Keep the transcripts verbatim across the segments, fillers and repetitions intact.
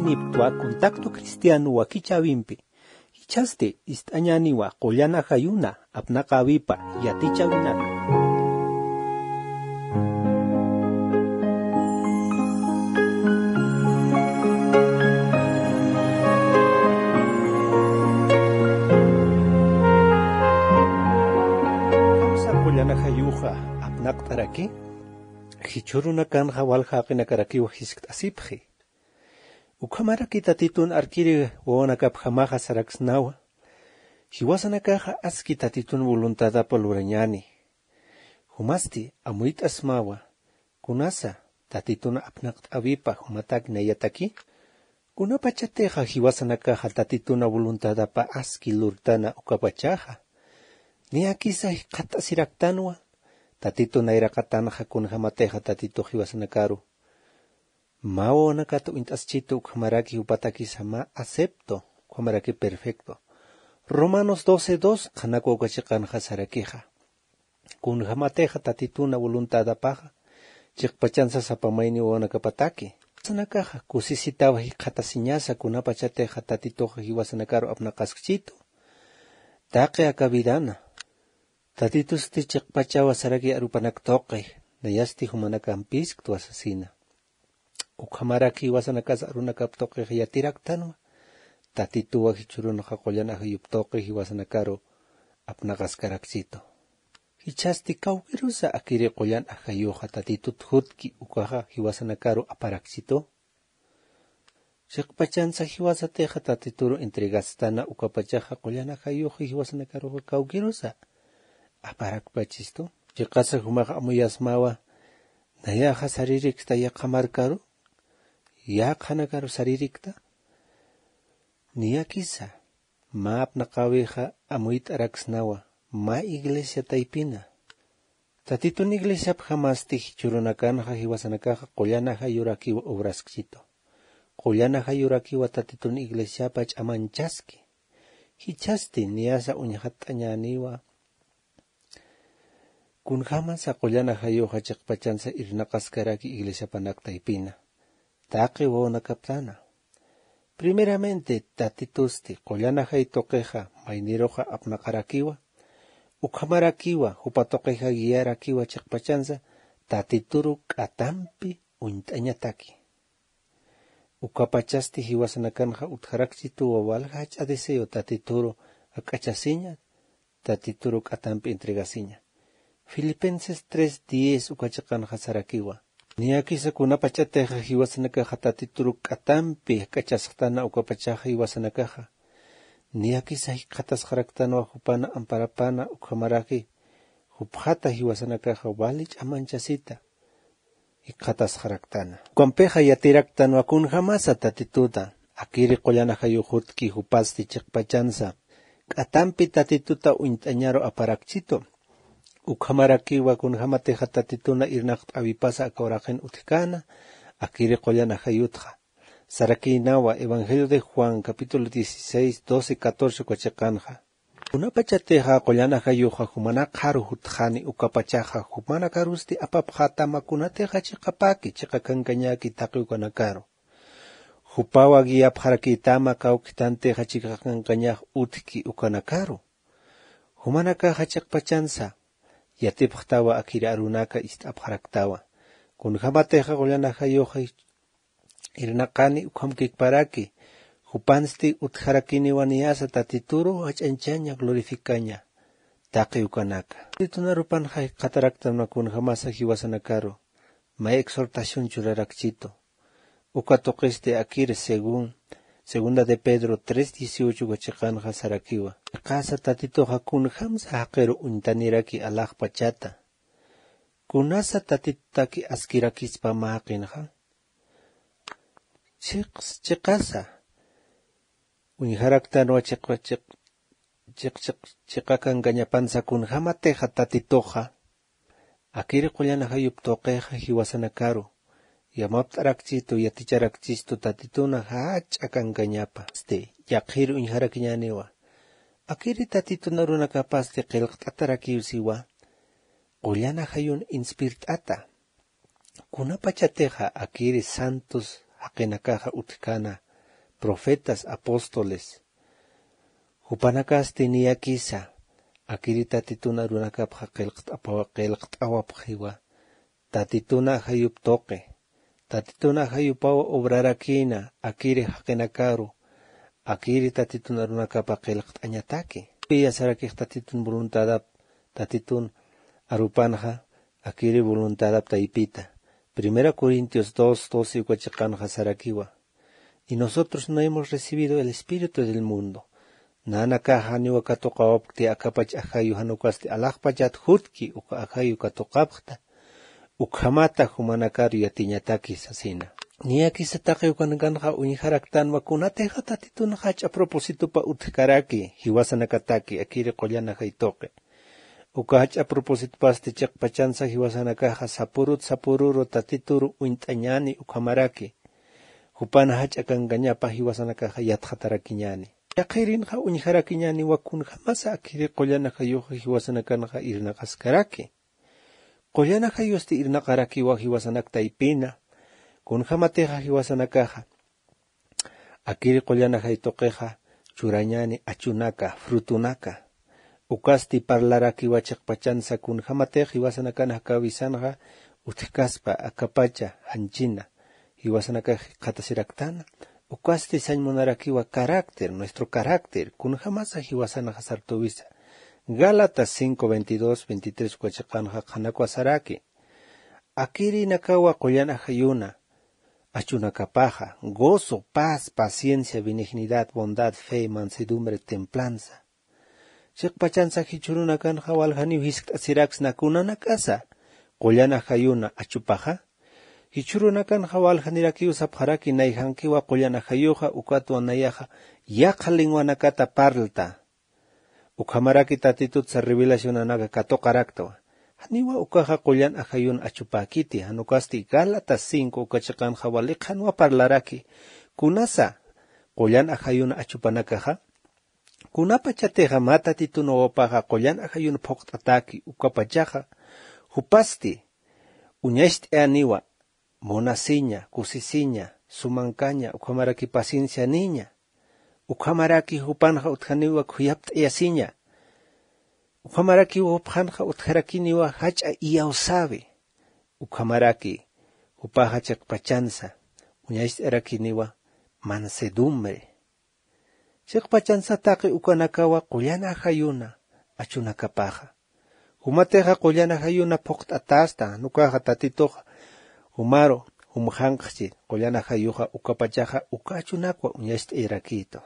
niptua contacto cristiano wa kichavimpi. Hichaste istañaniwa qollana hayuna apnaqa awipa yatichavinaqa. Qollana hayuqa apnaqtaraki hichuruna kanja walhaqina karakiwa hisk'asipji. Ukhamaraki tatitun arkiri wawanakap hamaja saraksnawa. Hiwasanakaja aski tatitun voluntada palurañani. Humasti amuit asmawa. Kunasa tatitun apnaqt avipa humatak nayataki. Kunapachateja hiwasanakaja tatituna voluntada pa aski lurtana ukapachaja. Ni akisa hikata siraktanwa. Tatituna irakatanaja kunhamateja tatito hiwasanakaru. Mawo nakato intaschito ukhamaraki upataki sama acepto ukhamaraki perfecto. Romanos doce dos kanako ukachikan hasarakeja. Kun hamateja tatituna voluntad apaja. Chikpachanza sapamaini wanakapataki. Sanakaja kusisitawa hikata siñasa kunapachateja tatitoja hiwasanakaru apnakaskchito. Take akavidana. Tatitusti chikpachawa saraki arupanaktoke. Nayasti humanakampis tu asesina. Ukhamaraki wasanakas arunakaptoke yatiraktanwa. Tatituwa hichurunaka qollana hayuptoke hiwasanakaro apnakaskaraksito. Hichasti kawkirusa akiri qollana hayuja tatitut hutki ukaja hiwasanakaro aparaksito. Shikpachansa hiwasateja tatituro entregastana ukapachaja qollana hayuja hiwasanakaro kawkirusa aparakpachisto. Shikasa humaja amuyasmawa nayaja saririksta yaqamarkaru. Yaqhanakaru saririkta. Niyakisa. Ma apnaqaweja amuit araksnawa. Ma iglesia taipina. Tatitun iglesia pjamasti hichurunakanja hiwasanakaja qollanaja yurakiwa obraskchito. Qollanaja yurakiwa tatitun iglesia pach amanchaski. Hichasti niyasa uñajatañaniwa. Kunjamasa qollanaja yoja chikpachansa irnaqaskaraki iglesia panak taipina. Taqi wawakaptana. Primeramente, tatitusti, qollana haytoqeja, mayniroja apnaqarakiwa, ukhamarakiwa, hupatoqeja guiarakiwa chikpachanza, tatituru k'atampi unt'añataki. Ukapachasti hiwasanakanja utjaraksitu wawalja hach'adeseo tatituru ak'achasiña, tatituru k'atampi entregasiña. Filipenses tres diez ukachakanja sarakiwa. Niyakisa kunapachateja hiwasanakaja tatituru k'atampi k'achasqtana ukapachaja hiwasanakaja. Niyakisa hikatasqaraktanwa hupana amparapana ukhamaraki. Hupjata hiwasanakaja walich amanchasita. Hikatasqaraktana. Ukampeja yatiraktanwa kunjamasa tatituta. Akiri qollanaja yuhutki hupasti chikpachansa. K'atampi tatituta uint'añaro aparakchito. Ukhamarakiwa kunjamateja tatituna irnaqt avipasa akaurajen utkana, akiri qollana hayutja. Sarakinawa, Evangelio de Juan, capítulo dieciséis, doce, catorce, kwachakanja. Unapachateja qollana hayuja humanakaru hutjani ukapachaja humanakarusti apapjata makunateja chikapaki chikakankañaki taqiukanakaru. Hupawa guiapjarakitama kaukitanteja chikakankañaj utki ukanakaru. Humanakaja chikpachansa. Yatipjtawa akiri arunaka istapjaraktawa. Kunjamateja qollanaja yoja irnaqani ukhamkikparaki. Hupansti utjarakini waniyasa tatituru hach'anchaña glorificaña. Taqi ukanaka. Titunarupanjaj qataraktanwa kunjamasa hiwasanakaru. Ma exhortación churarakchito. Ukatoqiste akiri según Segunda de Pedro tres dieciocho wachikanja sarakiwa. Qasa tatitoja kunjamsa haqero untaniraki alaj pachata. Kunasa tatitaki askirakispa maqinja. Chiqs chiqasa. Unjaraktanwa chiqwa chiq chiq chiq chiqakan gañapansa kunjamateja tatitoja. Akiri qollana hayuptoqeja hiwasanakaru. Yamaptarakchito yaticharakchisto tatituna hach'akankañapa. Este yaqhir unjarakiñaniwa. Akiri tatituna runakapaste qillqt'atarakiwsiwa. Qollana hayun inspirt'ata. Kunapachateja akiri santos haqinakaja utkana profetas, apóstoles. Hupanakasti niyakisa, akiri tatituna runakapja qelqt'awapjiwa, tatituna hayuptoqe, tatituna hayupawa obrarakina, akiri haqinakaru, akiri tatituna runakapa qelqt'añataki. Yasarakij tatitun voluntadap, tatitun arupanja, akiri voluntadap taipita. Primera Corintios dos, doce huachikanja sarakiwa. Y nosotros no hemos recibido el espíritu del mundo. Nana kaha niwa katokawapti akapach ahayu hanukasti alakpachat hutki uka ahayu katokapta. Ukhamata humanakaru yatiñataki sasina. Niyakisa taki ukanaganja uniharaktan wakunateja tatitun hach a propósito pa utkaraki hiwasanakataki akiri qollana haitoke. Uka hach a propósito pasti chakpachansa hiwasanakaja sapurut sapururo tatituru uintañani ukhamaraki. Hupana hach akangañapa hiwasanakaja yathatarakiñani. Yaqirinja uniharaki wakun jamasa akiri qollana hayuja hiwasanakanja irnaqaskaraki. Qollana hayusti irnaqaraki wa hiwasanakta ipina. Kun jamateja hiwasanakaja. Akiri qollana haytoqeja churañani achunaka, frutunaka. Ukasti parlaraki wachakpachansa kun jamateja hiwasanakana kawisanja utkaspa akapacha hanchina. Hiwasanakaja qatasiraktana. Ukasti sañmunarakiwa carácter, nuestro carácter, kun jamasa hiwasanaja sartuvisa. Gálatas cinco, veintidós, veintitrés huachakanja qanakuasaraki. Akiri nakawa qollana hayuna. Achunakapaja, gozo, paz, paciencia, benignidad, bondad, fe, mansedumbre, templanza. Chikpachansa hichurunakan hawalhani hisktasirax nakunanakasa. Qollana hayuna achupaja. Hichurunakan hawalhaniraki usapharaki naihankiwa qollana hayuja ukatwa nayaja yaqalinwanakata parlta. Ukhamaraki tatitutsa revelacionanaga katoqaraktawa. Haniwa ukaja qollana hayun achupakiti hanukasti Gálatas cinco ukachakan hawaliqhanwa parlaraki. Kunasa qollana hayun achupanakaja. Kunapachateja matatitunawapaja qollana hayun phoqtataki ukapachaja. Hupasti uñashti aniwa. Monasiña, kusisiña, sumancaña, ukhamaraki paciencia niña. Ukhamaraki hupanja uthaniwa kuyapta yasiña. Ukhamaraki hupanja utharakiniwa hacha iyausabe. Ukhamaraki hupaja chakpachansa. Uñaist erakiniwa mansedumbre. Chakpachansa taki ukanakawa qollana hayuna achunakapaja. Humateja qollana hayuna phoqtatasta nukaja tatitoja. Humaro, humhanqchi, qollana hayuja ukapachaja ukachunakwa uñashti irakito.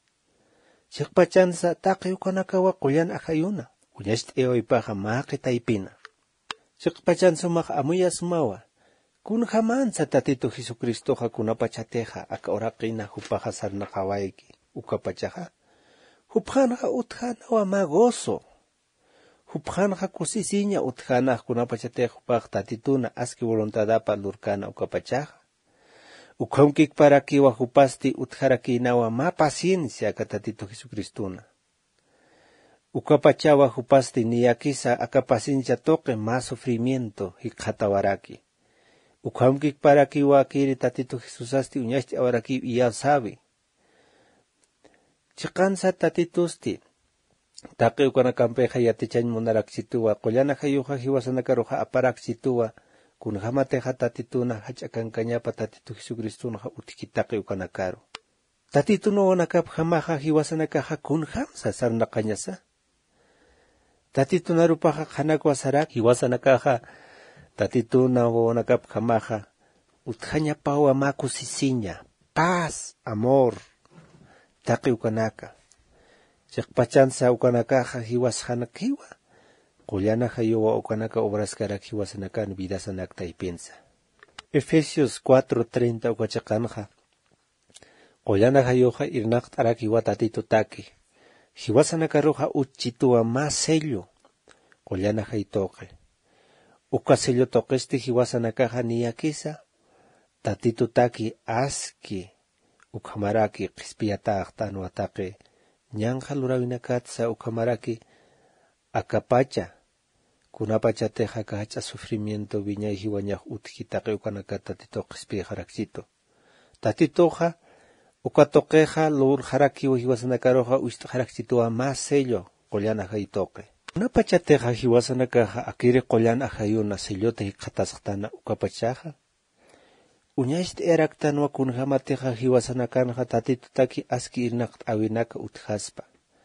Chikpachansa taqi ukanakawa qollana hayuna, uñashti eoipaja maqi taipina. Chikpachansa maq amuya sumawa, kun jamansa tatito Jesucristoja kunapachateja aka oraqina hupaja sarnaqawaiki ukapachaja. Hupjanaja utjanawa ma gozo. Hupjanja kusisiña utjana kunapachateja hupaj tatituna aski voluntadapa lurkana ukapachaja. Ukhankik para kiwa hupasti utjarakinawa ma paciencia ka tatito Jesucristuna. Ukapachawa hupasti niyakisa aka paciencia toque ma sufrimiento hikatawaraki. Ukhankik para kiwa kiri tatito Jesusasti uñashti awaraki iya sabi. Chikansa tatitusti. Taki ukanakampeja yatichan munaraksituwa, qollana hayuja hiwasanakaruja aparaksituwa, kun jamateja tatituna hachakankañapa tatito Jesucristunaja utikitaki ukanakaru. Tatituna wanakap jamaja hiwasanakaja kun jamsa sarnaqañasa. Tatituna rupaja hanakuasarak hiwasanakaja tatituna wanakap jamaja utjañapawa makusisiña, paz, amor, taki ukanaka. Chikpachansa ukanakaja hiwashanakiwa. Qollana hayuwa ukanaka obraskarak hiwasanakan vidasanakta y piensa. Efesios cuatro treinta ukachakanja. Qollana hayuja irnaqtarak hiwa tatitutaki. Hiwasanakaruja uchituwa más sello. Qollana haytoque. Uka sello toquesti hiwasanakaja niyakisa. Tatitutaki aski. Ukhamaraki qispiyataqtan wataqe. Ñanja lurawinakatsa ukamaraki akapacha. Kunapachateja kahacha sufrimiento viñay hiwañaj utkitaqe ukanaka tatito qispiy haraksito. Tatitoja Ukatoqueja lur jarakiwa hiwasanakaroja uist jarakchitua más sello qoyan ajaitoque. Una pachateja hiwasanakaja akiri qoyan ajayuna sellote hikatasqtana ukapachaja. Uñaist eraktanwa kunjamateja hiwasanakanja tatitutaki aski irnaqt awinaka utjaspa.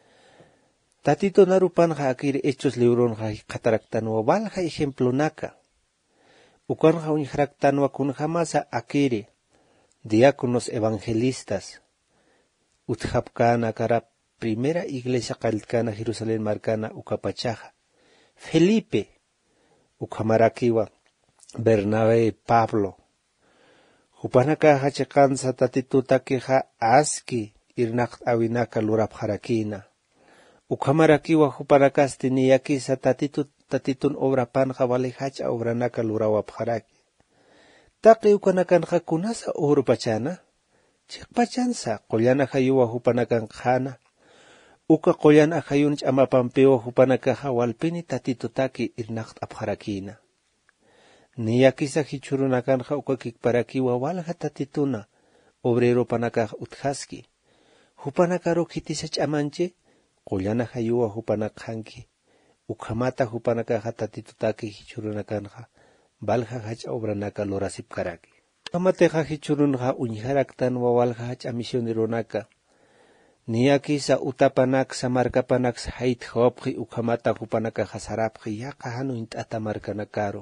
Tatito narupanja akiri hechos libronja hikataraktanwa valja ejemplonaka. Ukanja unjraktanwa kunjamasa akiri diáconos evangelistas utjapkana kara primera iglesia qaltkana Jerusalén marcana ukapachaja Felipe ukamarakiwa Bernabé Pablo hupanaka hachakansa tatitutakiha aski irnaqt awinaka lurapharakina ukamarakiwa hupanakasti niyakisa tatitut tatitun obra panja vale hacha obranaka lurawapharaki Taqi ukanakanqa kunasa oro pachana, chiqpachansa qollana hayuwa hupanakanqana, uka qollana hayun ch'amapampiwa hupanakaja walpini tatitutaki irnaqt apharakina. Niyakisa hichurunakanqa uka kikparakiwa walja tatituna, obrero panakaja utjaski. Hupanakaro kitisa ch'amanche, qollana hayuwa hupanakhanki, ukamata hupanakaja tatitutaki hichurunakanqa. Balja hach obranaka lorasip karaki. Kamateja hichurunja unjaraktan wawalja hach amisioneronaka. Niyakisa utapanak samarkapanak hait hopji ukamata hupanaka hasarapji yaka hanu intata markanakaro.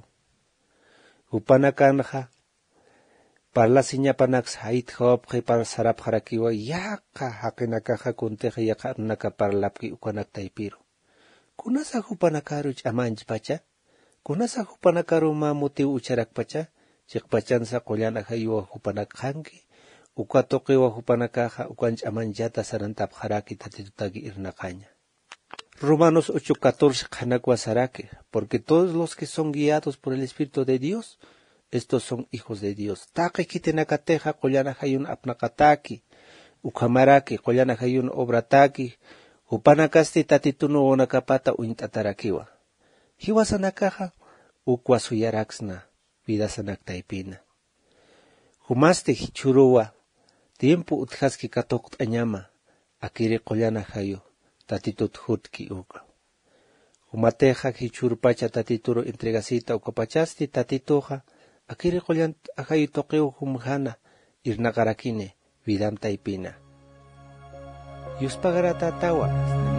Hupanakanja parla siñapanak hait hopji par sarap harakiwa yaka hakinakaja kunteja yaka naka parlapki ukanak taipiro. Kunasa hupanakaro chamanch pacha? Kunasa hupanakaro mamutiu ucharak pacha, chiqpachansa qollana hayuwa hupanakhanki, ukatoqiwa hupanakaja ukanch amanchata sarantap haraki tatitutaki irnaqaña. Romanos ocho catorce qhanakwa saraki, porque todos los que son guiados por el Espíritu de Dios, estos son hijos de Dios. Taqi kitenakateja qollana hayun apnaqataki, ukamaraki qollana hayun obrataki, hupanakasti tatituno onakapata uintatarakiwa. Hiwasanakaja ukwasuyaraksna vidasanaktaipina. Humaste hichuruwa tiempo utjaski katokt añama akiri qollana hayo tatitut hutki uka. Humateja hichurpacha tatituro entregasita ukapachasti tatitoja akiri qollan ahayo toqeo humjana irnaqarakine vidam taipina. Yuspagara tatawa.